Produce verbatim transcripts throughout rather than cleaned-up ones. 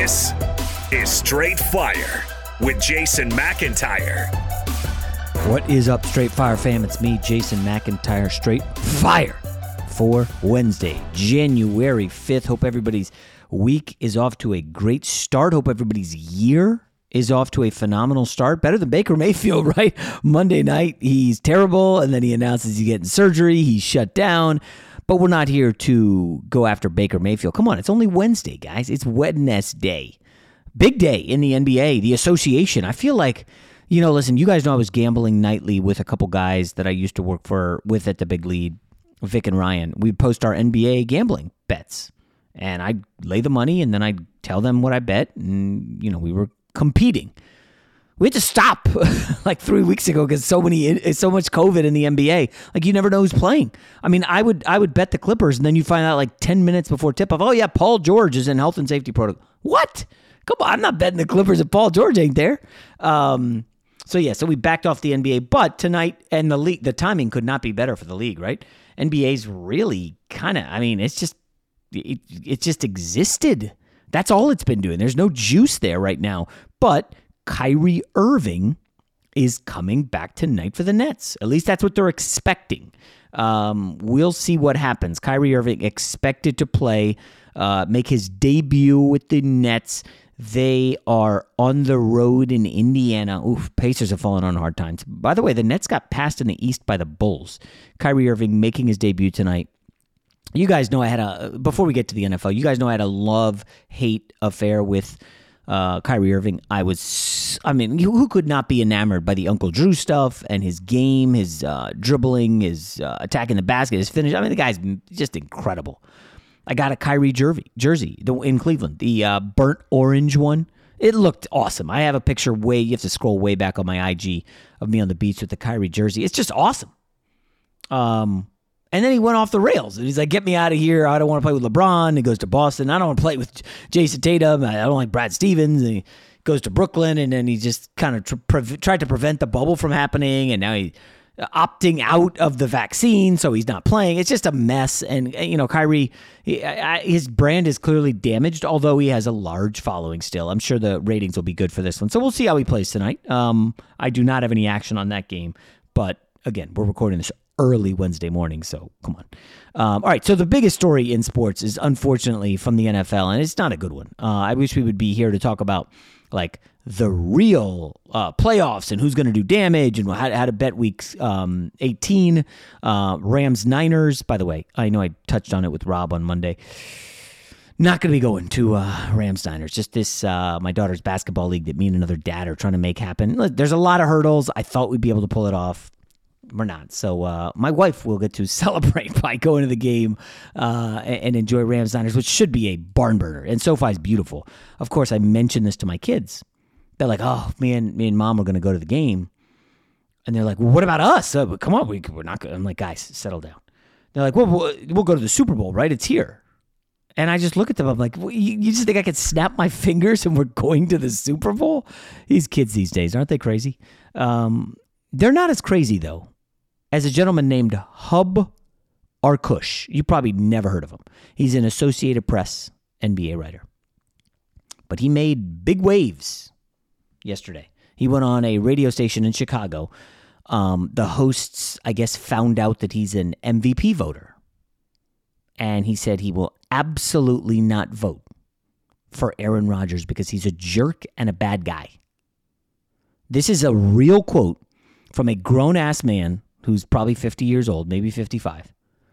This is Straight Fire with Jason McIntyre. What is up, Straight Fire fam? It's me, Jason McIntyre, Straight Fire for Wednesday, January fifth. Hope everybody's week is off to a great start. Hope everybody's year is off to a phenomenal start. Better than Baker Mayfield, right? Monday night, he's terrible, and then he announces he's getting surgery. He's shut down. But we're not here to go after Baker Mayfield. Come on, it's only Wednesday, guys. It's Wednesday. Big day in the N B A, the association. I feel like, you know, listen, you guys know I was gambling nightly with a couple guys that I used to work for with at the Big Lead, Vic and Ryan. We'd post our N B A gambling bets. And I'd lay the money, and then I'd tell them what I bet. And, you know, we were competing. We had to stop like three weeks ago because so many, so much COVID in the N B A. Like, you never know who's playing. I mean, I would, I would bet the Clippers, and then you find out like ten minutes before tip-off, oh yeah, Paul George is in health and safety protocol. What? Come on, I'm not betting the Clippers if Paul George ain't there. Um, so yeah, so we backed off the N B A, but tonight and the league, the timing could not be better for the league, right? N B A's really kind of, I mean, it's just, it, it just existed. That's all it's been doing. There's no juice there right now, but Kyrie Irving is coming back tonight for the Nets. At least that's what they're expecting. Um, we'll see what happens. Kyrie Irving expected to play, uh, make his debut with the Nets. They are on the road in Indiana. Oof, Pacers have fallen on hard times. By the way, the Nets got passed in the East by the Bulls. Kyrie Irving making his debut tonight. You guys know I had a, before we get to the N F L, you guys know I had a love-hate affair with Uh, Kyrie Irving. I was, I mean, who could not be enamored by the Uncle Drew stuff and his game, his uh, dribbling, his uh, attacking the basket, his finish. I mean, the guy's just incredible. I got a Kyrie jersey, jersey in Cleveland, the uh, burnt orange one. It looked awesome. I have a picture way, you have to scroll way back on my I G of me on the beach with the Kyrie jersey. It's just awesome. Um, And then he went off the rails. And he's like, get me out of here. I don't want to play with LeBron. He goes to Boston. I don't want to play with Jason Tatum. I don't like Brad Stevens. And he goes to Brooklyn. And then he just kind of tr- pre- tried to prevent the bubble from happening. And now he's opting out of the vaccine, so he's not playing. It's just a mess. And, you know, Kyrie, he, I, his brand is clearly damaged, although he has a large following still. I'm sure the ratings will be good for this one. So we'll see how he plays tonight. Um, I do not have any action on that game. But, again, we're recording this early Wednesday morning, so come on. Um, all right, so the biggest story in sports is unfortunately from the N F L, and it's not a good one. Uh, I wish we would be here to talk about like the real uh, playoffs and who's going to do damage and how, how to bet weeks um, eighteen. Uh, Rams Niners, by the way, I know I touched on it with Rob on Monday. Not going to be going to uh, Rams Niners. Just this, uh, my daughter's basketball league that me and another dad are trying to make happen. Look, there's a lot of hurdles. I thought we'd be able to pull it off. We're not. So uh, my wife will get to celebrate by going to the game uh, and, and enjoy Rams Niners, which should be a barn burner. And SoFi is beautiful. Of course, I mentioned this to my kids. They're like, oh, me and, me and mom are going to go to the game. And they're like, well, what about us? Uh, come on, we, we're not going. I'm like, guys, settle down. They're like, well, well, we'll go to the Super Bowl, right? It's here. And I just look at them. I'm like, well, you, you just think I could snap my fingers and we're going to the Super Bowl? These kids these days, aren't they crazy? Um, they're not as crazy, though, as a gentleman named Hub Arkush. You probably never heard of him. He's an Associated Press N B A writer. But he made big waves yesterday. He went on a radio station in Chicago. Um, the hosts, I guess, found out that he's an M V P voter. And he said he will absolutely not vote for Aaron Rodgers because he's a jerk and a bad guy. This is a real quote from a grown-ass man who's probably fifty years old, maybe fifty-five,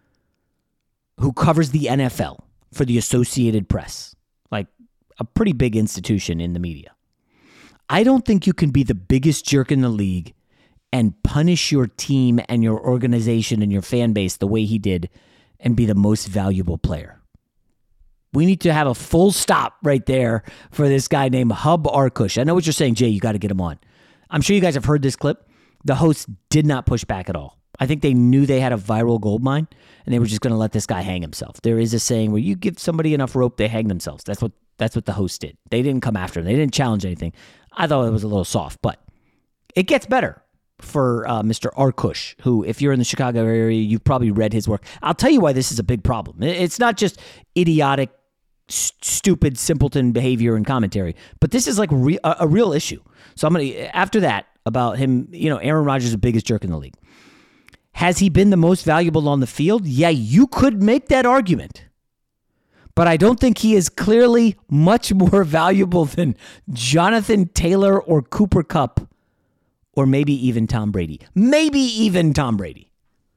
who covers the N F L for the Associated Press, like a pretty big institution in the media. I don't think you can be the biggest jerk in the league and punish your team and your organization and your fan base the way he did and be the most valuable player. We need to have a full stop right there for this guy named Hub Arkush. I know what you're saying, Jay, you got to get him on. I'm sure you guys have heard this clip. The host did not push back at all. I think they knew they had a viral gold mine, and they were just going to let this guy hang himself. There is a saying where you give somebody enough rope, they hang themselves. That's what that's what the host did. They didn't come after him. They didn't challenge anything. I thought it was a little soft, but it gets better for uh, Mister Arkush, who, if you're in the Chicago area, you've probably read his work. I'll tell you why this is a big problem. It's not just idiotic st- stupid, simpleton behavior and commentary. But this is like re- a, a real issue. So I'm going to, after that, about him, you know, Aaron Rodgers is the biggest jerk in the league. Has he been the most valuable on the field? Yeah, you could make that argument. But I don't think he is clearly much more valuable than Jonathan Taylor or Cooper Kupp or maybe even Tom Brady. Maybe even Tom Brady.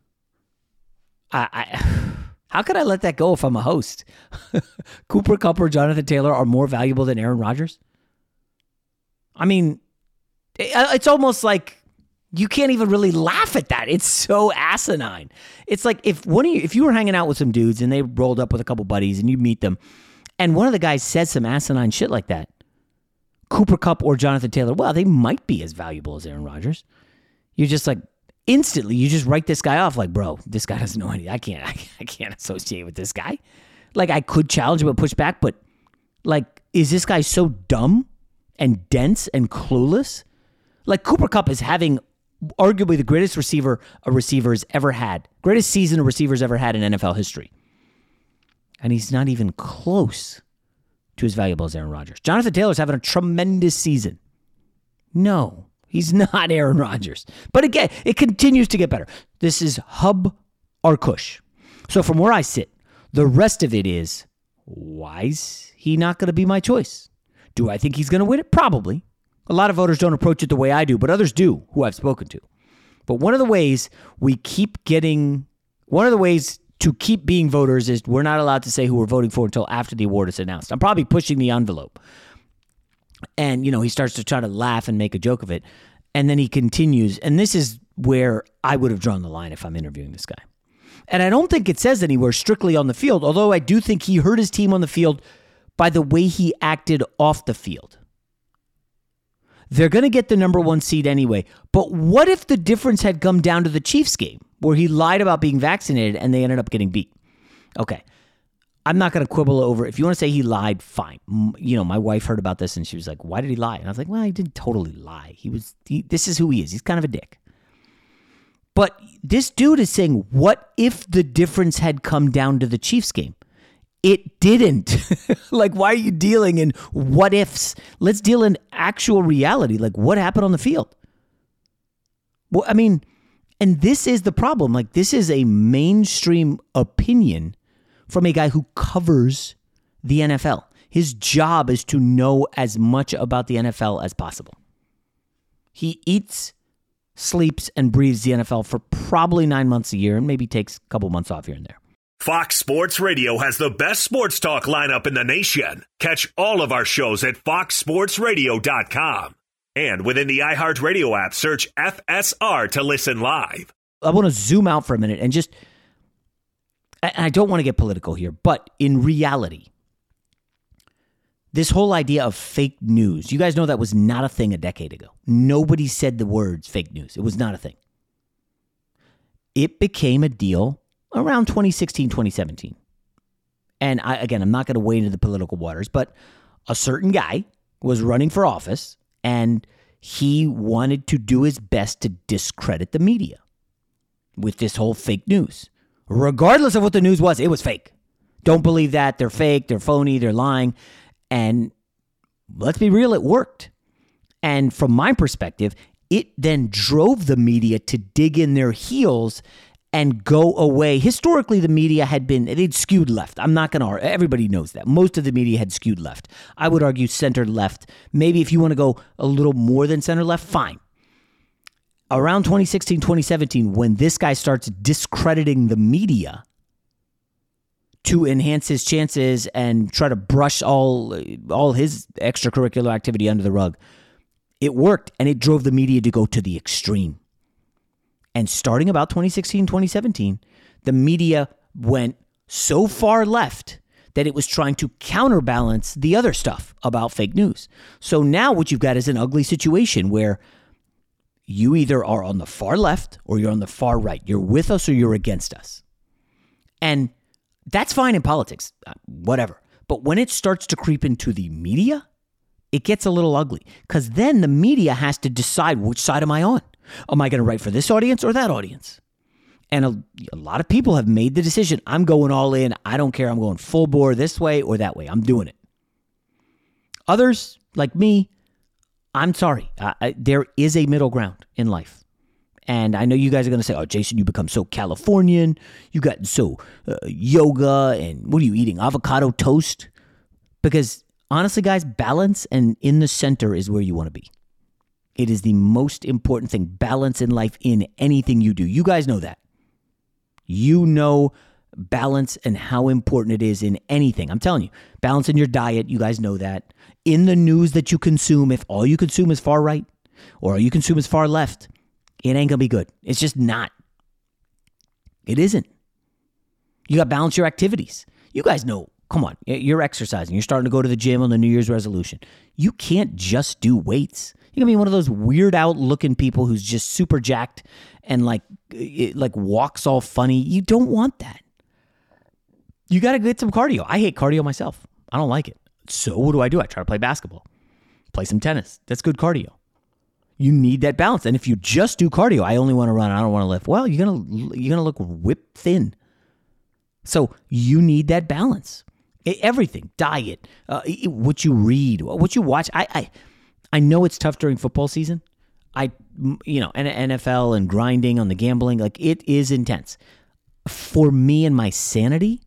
I, I How could I let that go if I'm a host? Cooper Kupp or Jonathan Taylor are more valuable than Aaron Rodgers? I mean, it's almost like you can't even really laugh at that. It's so asinine. It's like if one of you, if you were hanging out with some dudes and they rolled up with a couple buddies and you meet them, and one of the guys says some asinine shit like that, Cooper Kupp or Jonathan Taylor, well, they might be as valuable as Aaron Rodgers. You're just like, instantly, you just write this guy off like, bro, this guy doesn't know anything. I can't, I, I can't associate with this guy. Like, I could challenge him and push back, but like, is this guy so dumb and dense and clueless? Like, Cooper Kupp is having arguably the greatest receiver a receiver's ever had, greatest season a receiver's ever had in N F L history. And he's not even close to as valuable as Aaron Rodgers. Jonathan Taylor's having a tremendous season. No. He's not Aaron Rodgers. But again, it continues to get better. This is Hub or Kush. So from where I sit, the rest of it is, why is he not going to be my choice? Do I think he's going to win it? Probably. A lot of voters don't approach it the way I do, but others do, who I've spoken to. But one of the ways we keep getting, one of the ways to keep being voters is we're not allowed to say who we're voting for until after the award is announced. I'm probably pushing the envelope. And, you know, he starts to try to laugh and make a joke of it. And then he continues. And this is where I would have drawn the line if I'm interviewing this guy. And I don't think it says anywhere strictly on the field, although I do think he hurt his team on the field by the way he acted off the field. They're going to get the number one seed anyway. But what if the difference had come down to the Chiefs game where he lied about being vaccinated and they ended up getting beat? Okay. I'm not going to quibble over. If you want to say he lied, fine. You know, my wife heard about this and she was like, why did he lie? And I was like, well, he didn't totally lie. He was, he, this is who he is. He's kind of a dick. But this dude is saying, what if the difference had come down to the Chiefs game? It didn't. Like, why are you dealing in what ifs? Let's deal in actual reality. Like, what happened on the field? Well, I mean, and this is the problem. Like, this is a mainstream opinion from a guy who covers the N F L. His job is to know as much about the N F L as possible. He eats, sleeps, and breathes the N F L for probably nine months a year and maybe takes a couple months off here and there. Fox Sports Radio has the best sports talk lineup in the nation. Catch all of our shows at fox sports radio dot com. And within the iHeartRadio app, search F S R to listen live. I want to zoom out for a minute and just, I don't want to get political here, but in reality, this whole idea of fake news, you guys know that was not a thing a decade ago. Nobody said the words fake news. It was not a thing. It became a deal around twenty sixteen, twenty seventeen. And I, again, I'm not going to wade into the political waters, but a certain guy was running for office and he wanted to do his best to discredit the media with this whole fake news. Regardless of what the news was, it was fake. Don't believe that. They're fake. They're phony. They're lying. And let's be real, it worked. And from my perspective, it then drove the media to dig in their heels and go away. Historically, the media had been, they'd skewed left. I'm not going to argue. Everybody knows that. Most of the media had skewed left. I would argue center left. Maybe if you want to go a little more than center left, fine. Around twenty sixteen, twenty seventeen, when this guy starts discrediting the media to enhance his chances and try to brush all, all his extracurricular activity under the rug, it worked, and it drove the media to go to the extreme. And starting about twenty sixteen, twenty seventeen, the media went so far left that it was trying to counterbalance the other stuff about fake news. So now what you've got is an ugly situation where you either are on the far left or you're on the far right. You're with us or you're against us. And that's fine in politics, whatever. But when it starts to creep into the media, it gets a little ugly because then the media has to decide, which side am I on? Am I going to write for this audience or that audience? And a, a lot of people have made the decision, I'm going all in. I don't care. I'm going full bore this way or that way. I'm doing it. Others, like me, I'm sorry. I, I, there is a middle ground in life. And I know you guys are going to say, oh, Jason, you become so Californian. You got so uh, yoga and what are you eating? Avocado toast? Because honestly, guys, balance and in the center is where you want to be. It is the most important thing. Balance in life in anything you do. You guys know that. You know balance and how important it is in anything. I'm telling you, balance in your diet. You guys know that. In the news that you consume, if all you consume is far right or all you consume is far left, it ain't going to be good. It's just not. It isn't. You got to balance your activities. You guys know, come on, you're exercising. You're starting to go to the gym on the New Year's resolution. You can't just do weights. You're going to be one of those weird out looking people who's just super jacked and like, it, like walks all funny. You don't want that. You got to get some cardio. I hate cardio myself. I don't like it. So what do I do? I try to play basketball, play some tennis. That's good cardio. You need that balance. And if you just do cardio, I only want to run, I don't want to lift. Well, you're going to you're going to look whip thin. So you need that balance. Everything, diet, uh, what you read, what you watch. I, I I know it's tough during football season. I, you know, N F L and grinding on the gambling, like it is intense. For me and my sanity,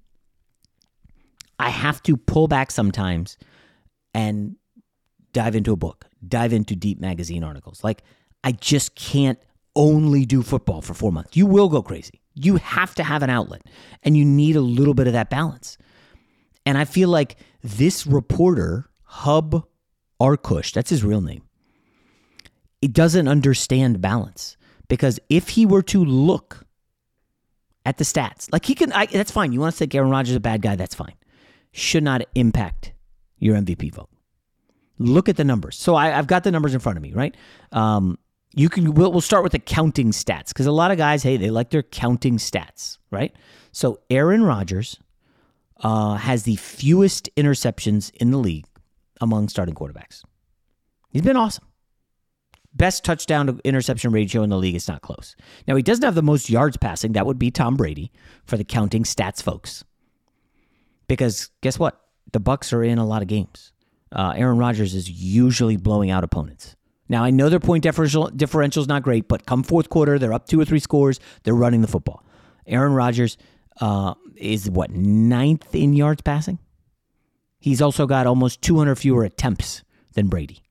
I have to pull back sometimes and dive into a book, dive into deep magazine articles. Like I just can't only do football for four months. You will go crazy. You have to have an outlet and you need a little bit of that balance. And I feel like this reporter, Hub Arkush, that's his real name, it doesn't understand balance. Because if he were to look at the stats, like he can, I, that's fine. You want to say Aaron Rodgers is a bad guy, that's fine. Should not impact your M V P vote. Look at the numbers. So I, I've got the numbers in front of me, right? Um, you can. We'll, we'll start with the counting stats because a lot of guys, hey, they like their counting stats, right? So Aaron Rodgers uh, has the fewest interceptions in the league among starting quarterbacks. He's been awesome. Best touchdown to interception ratio in the league. It's not close. Now, he doesn't have the most yards passing. That would be Tom Brady for the counting stats folks. Because guess what? The Bucs are in a lot of games. Uh, Aaron Rodgers is usually blowing out opponents. Now, I know their point differential differential is not great, but come fourth quarter, they're up two or three scores. They're running the football. Aaron Rodgers uh, is, what, ninth in yards passing? He's also got almost two hundred fewer attempts than Brady.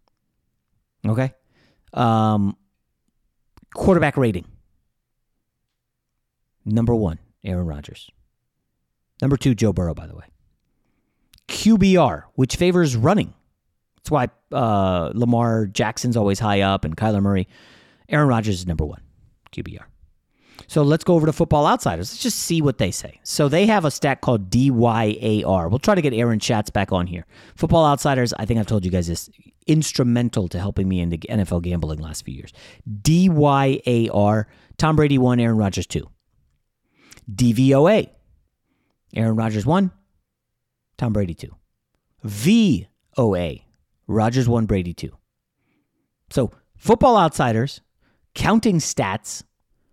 Okay? Um, quarterback rating. Number one, Aaron Rodgers. Number two, Joe Burrow, by the way. Q B R, which favors running. That's why uh, Lamar Jackson's always high up and Kyler Murray. Aaron Rodgers is number one, Q B R. So let's go over to Football Outsiders. Let's just see what they say. So they have a stat called D Y A R. We'll try to get Aaron Schatz back on here. Football Outsiders, I think I've told you guys this, instrumental to helping me into N F L gambling last few years. D Y A R, Tom Brady one, Aaron Rodgers two. D V O A, Aaron Rodgers one, Tom Brady two. V O A, Rodgers one, Brady two. So Football Outsiders, counting stats,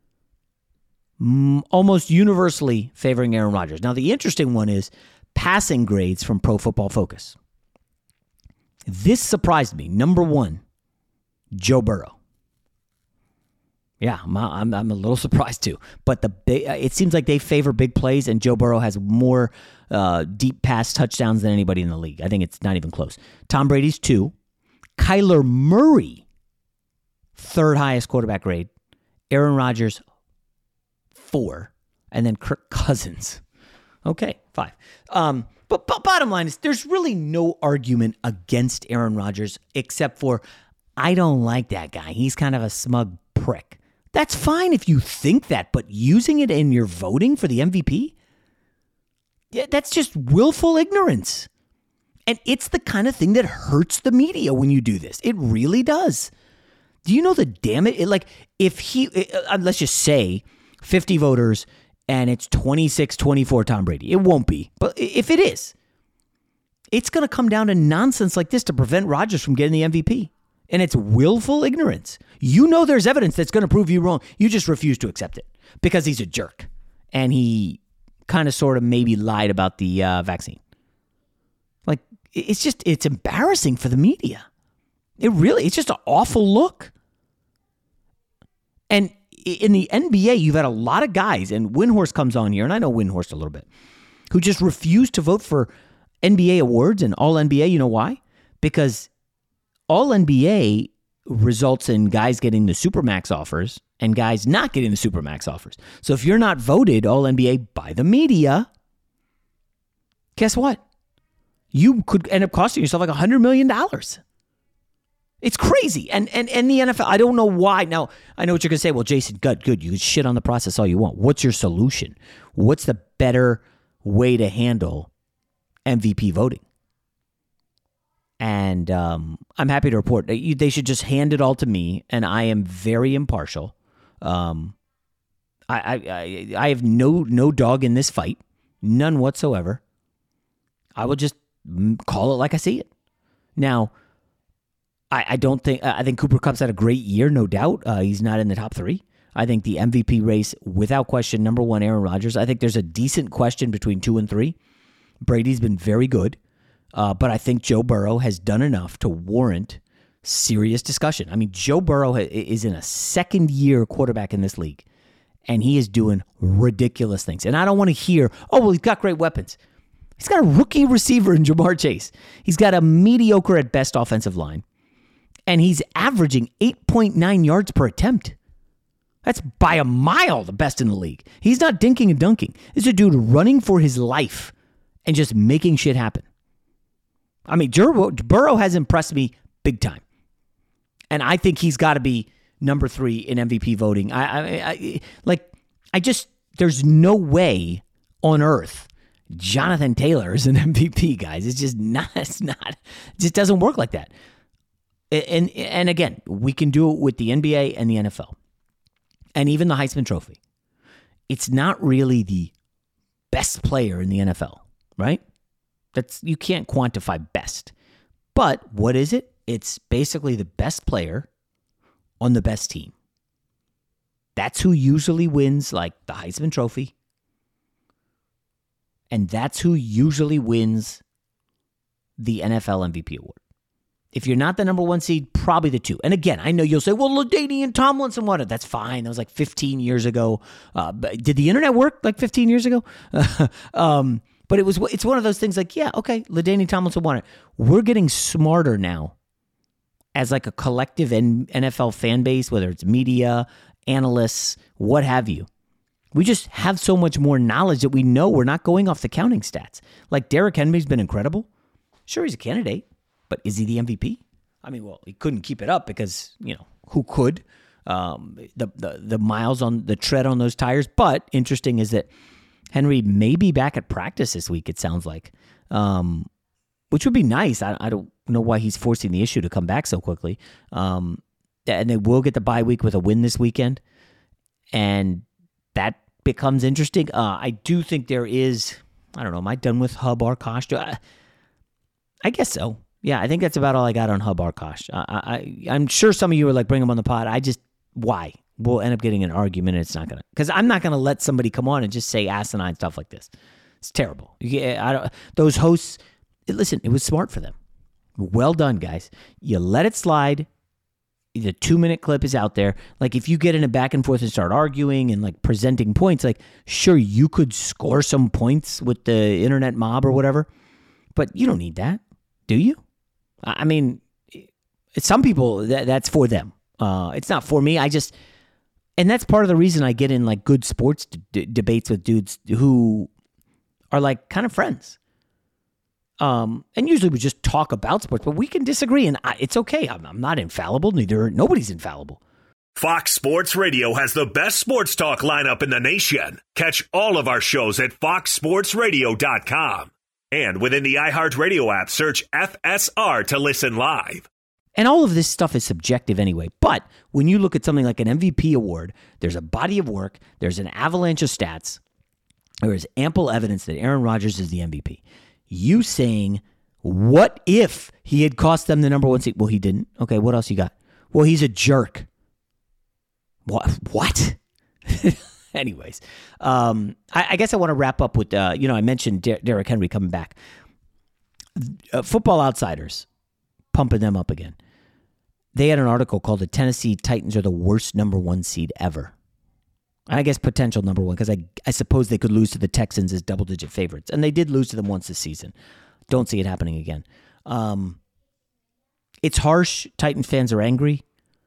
m- almost universally favoring Aaron Rodgers. Now, the interesting one is passing grades from Pro Football Focus. This surprised me. Number one, Joe Burrow. Yeah, I'm, I'm, I'm a little surprised too. But the big, it seems like they favor big plays, and Joe Burrow has more uh, deep pass touchdowns than anybody in the league. I think it's not even close. Tom Brady's two. Kyler Murray, third highest quarterback grade. Aaron Rodgers, four. And then Kirk Cousins. Okay, five. Um, but, but bottom line is there's really no argument against Aaron Rodgers except for I don't like that guy. He's kind of a smug prick. That's fine if you think that, but using it in your voting for the M V P? Yeah, that's just willful ignorance. And it's the kind of thing that hurts the media when you do this. It really does. Do you know the damage? It, like, if he, uh, let's just say fifty voters and it's twenty-six twenty-four Tom Brady. It won't be. But if it is, it's going to come down to nonsense like this to prevent Rodgers from getting the M V P. And it's willful ignorance. You know there's evidence that's going to prove you wrong. You just refuse to accept it. because he's a jerk. And he kind of sort of maybe lied about the uh, vaccine. Like, it's just, it's embarrassing for the media. It really, it's just an awful look. And in the N B A, you've had a lot of guys, and Windhorst comes on here, and I know Windhorst a little bit, who just refuse to vote for N B A awards and All N B A. You know why? Because All N B A results in guys getting the Supermax offers and guys not getting the Supermax offers. So if you're not voted All N B A by the media, guess what? You could end up costing yourself like one hundred million dollars. It's crazy. And and and the N F L, I don't know why. Now, I know what you're going to say. Well, Jason, good, good. You can shit on the process all you want. What's your solution? What's the better way to handle M V P voting? And um, I'm happy to report that you, they should just hand it all to me, and I am very impartial. Um, I, I I I have no no dog in this fight, none whatsoever. I will just call it like I see it. Now, I, I don't think I think Cooper Kupp's had a great year, no doubt. Uh, he's not in the top three. I think the M V P race, without question, number one, Aaron Rodgers. I think there's a decent question between two and three. Brady's been very good. Uh, but I think Joe Burrow has done enough to warrant serious discussion. I mean, Joe Burrow ha- is in a second-year quarterback in this league, and he is doing ridiculous things. And I don't want to hear, oh, well, he's got great weapons. He's got a rookie receiver in Jamar Chase. He's got a mediocre at best offensive line, and he's averaging eight point nine yards per attempt. That's by a mile the best in the league. He's not dinking and dunking. This is a dude running for his life and just making shit happen. I mean, Burrow has impressed me big time. And I think he's got to be number three in M V P voting. I, I, I like, I just, there's no way on earth Jonathan Taylor is an M V P, guys. It's just not, it's not, it just doesn't work like that. And, and again, we can do it with the N B A and the N F L and even the Heisman Trophy. It's not really the best player in the N F L, right? That's, you can't quantify best. But what is it? It's basically the best player on the best team. That's who usually wins, like, the Heisman Trophy. And that's who usually wins the N F L M V P award. If you're not the number one seed, probably the two. And again, I know you'll say, well, LaDainian Tomlinson won it. That's fine. That was like fifteen years ago. Uh, but did the internet work like fifteen years ago? um But it was it's one of those things like, yeah, okay, LaDainian Tomlinson won it. We're getting smarter now as like a collective N F L fan base, whether it's media, analysts, what have you. We just have so much more knowledge that we know we're not going off the counting stats. Like Derrick Henry's been incredible. Sure, he's a candidate, but is he the M V P? I mean, well, he couldn't keep it up because, you know, who could? Um, the, the, the miles on the tread on those tires. But interesting is that Henry may be back at practice this week, it sounds like, um, which would be nice. I, I don't know why he's forcing the issue to come back so quickly. Um, and they will get the bye week with a win this weekend. And that becomes interesting. Uh, I do think there is, I don't know, am I done with Hub Arkosh? I, I guess so. Yeah, I think that's about all I got on Hub Arkosh. I, I, I'm sure some of you are like, bring him on the pod. I just, why? We'll end up getting an argument, and it's not going to, because I'm not going to let somebody come on and just say asinine stuff like this. It's terrible. Yeah, I don't, those hosts, listen, it was smart for them. Well done, guys. You let it slide. The two-minute clip is out there. Like, if you get in a back and forth and start arguing and, like, presenting points, like, sure, you could score some points with the internet mob or whatever, but you don't need that, do you? I mean, some people, that, that's for them. Uh, it's not for me. I just... And that's part of the reason I get in like good sports d- debates with dudes who are like kind of friends. Um, and usually we just talk about sports, but we can disagree, and I, it's okay. I'm, I'm not infallible. Neither nobody's infallible. Fox Sports Radio has the best sports talk lineup in the nation. Catch all of our shows at fox sports radio dot com. And within the iHeartRadio app, search F S R to listen live. And all of this stuff is subjective anyway. But when you look at something like an M V P award, there's a body of work, there's an avalanche of stats, there is ample evidence that Aaron Rodgers is the M V P. You saying, what if he had cost them the number one seed? Well, he didn't. Okay, what else you got? Well, he's a jerk. What? What? Anyways, um, I, I guess I want to wrap up with, uh, you know, I mentioned Der- Derrick Henry coming back. Uh, Football Outsiders, pumping them up again. They had an article called "The Tennessee Titans Are the Worst Number One Seed Ever." And I guess potential number one, because I, I suppose they could lose to the Texans as double-digit favorites. And they did lose to them once this season. Don't see it happening again. Um, it's harsh. Titan fans are angry.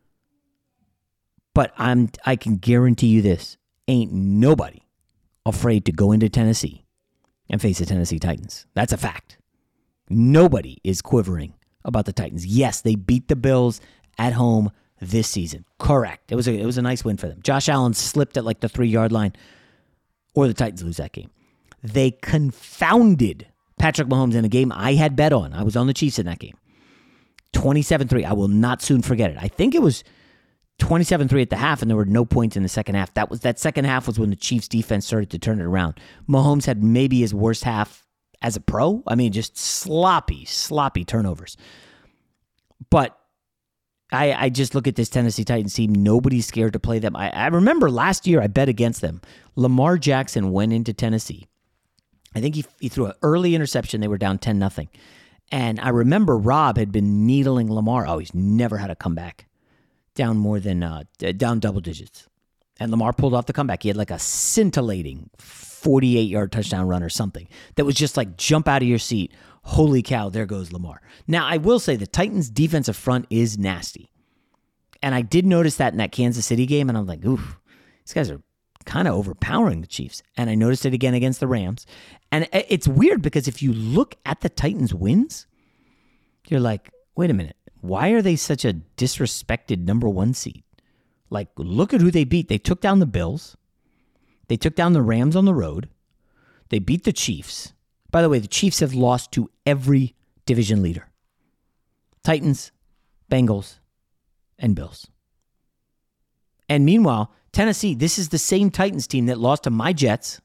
But I'm I can guarantee you this. Ain't nobody afraid to go into Tennessee and face the Tennessee Titans. That's a fact. Nobody is quivering about the Titans. Yes, they beat the Bills at home this season. Correct. It was a it was a nice win for them. Josh Allen slipped at like the three-yard line, or the Titans lose that game. They confounded Patrick Mahomes in a game I had bet on. I was on the Chiefs in that game. twenty-seven three. I will not soon forget it. I think it was twenty-seven three at the half, and there were no points in the second half. That was that second half was when the Chiefs defense started to turn it around. Mahomes had maybe his worst half as a pro. I mean, just sloppy, sloppy turnovers. But I, I just look at this Tennessee Titans team. Nobody's scared to play them. I, I remember last year I bet against them. Lamar Jackson went into Tennessee. I think he, he threw an early interception. They were down ten nothing. And I remember Rob had been needling Lamar. Oh, he's never had a comeback. Down more than, uh, down double digits. And Lamar pulled off the comeback. He had like a scintillating forty-eight-yard touchdown run or something that was just like jump out of your seat. Holy cow, there goes Lamar. Now, I will say the Titans' defensive front is nasty. And I did notice that in that Kansas City game, and I'm like, oof, these guys are kind of overpowering the Chiefs. And I noticed it again against the Rams. And it's weird because if you look at the Titans' wins, you're like, wait a minute, why are they such a disrespected number one seed? Like, look at who they beat. They took down the Bills. They took down the Rams on the road. They beat the Chiefs. By the way, the Chiefs have lost to every division leader. Titans, Bengals, and Bills. And meanwhile, Tennessee, this is the same Titans team that lost to my Jets.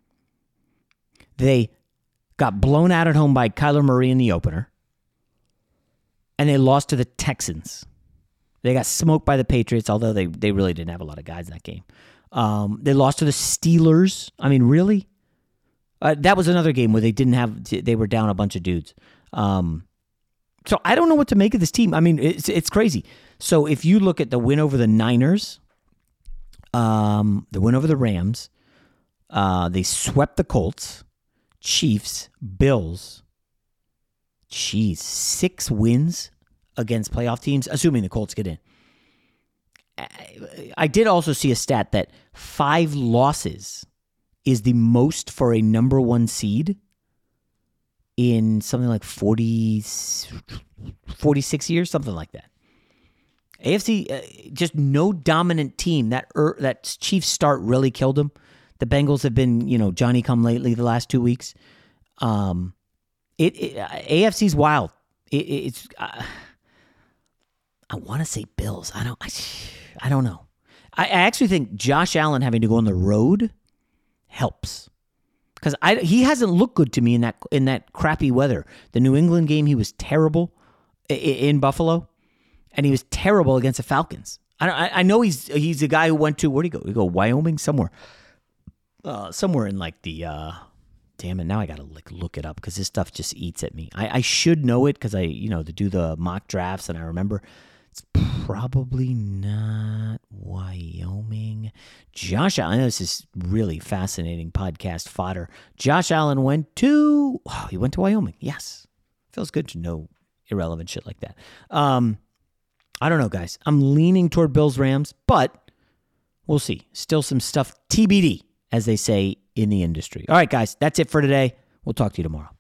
They got blown out at home by Kyler Murray in the opener. And they lost to the Texans. They got smoked by the Patriots, although they, they really didn't have a lot of guys in that game. Um, they lost to the Steelers. I mean, really? Uh, that was another game where they didn't have, they were down a bunch of dudes. Um, so I don't know what to make of this team. I mean, it's it's crazy. So if you look at the win over the Niners, um, the win over the Rams, uh, they swept the Colts, Chiefs, Bills. Jeez, six wins against playoff teams, assuming the Colts get in. I did also see a stat that five losses is the most for a number one seed in something like forty, forty-six years, something like that. A F C, uh, just no dominant team. That er, that Chiefs start really killed them. The Bengals have been, you know, Johnny come lately the last two weeks. Um, it, it A F C's wild. It, it's uh, I want to say Bills. I don't. I, I don't know. I, I actually think Josh Allen having to go on the road helps because I he hasn't looked good to me in that in that crappy weather. The New England game, he was terrible in, in Buffalo, and he was terrible against the Falcons. I I, I know he's he's a guy who went to where'd he go? He go Wyoming somewhere, uh, somewhere in like the. Uh, Damn it! Now I gotta like look it up because this stuff just eats at me. I, I should know it because I, you know, to do the mock drafts, and I remember it's probably not Wyoming. Josh Allen. This is really fascinating podcast fodder. Josh Allen went to. Oh, he went to Wyoming. Yes, feels good to know irrelevant shit like that. Um, I don't know, guys. I'm leaning toward Bills Rams, but we'll see. Still some stuff T B D, as they say in the industry. All right, guys, that's it for today. We'll talk to you tomorrow.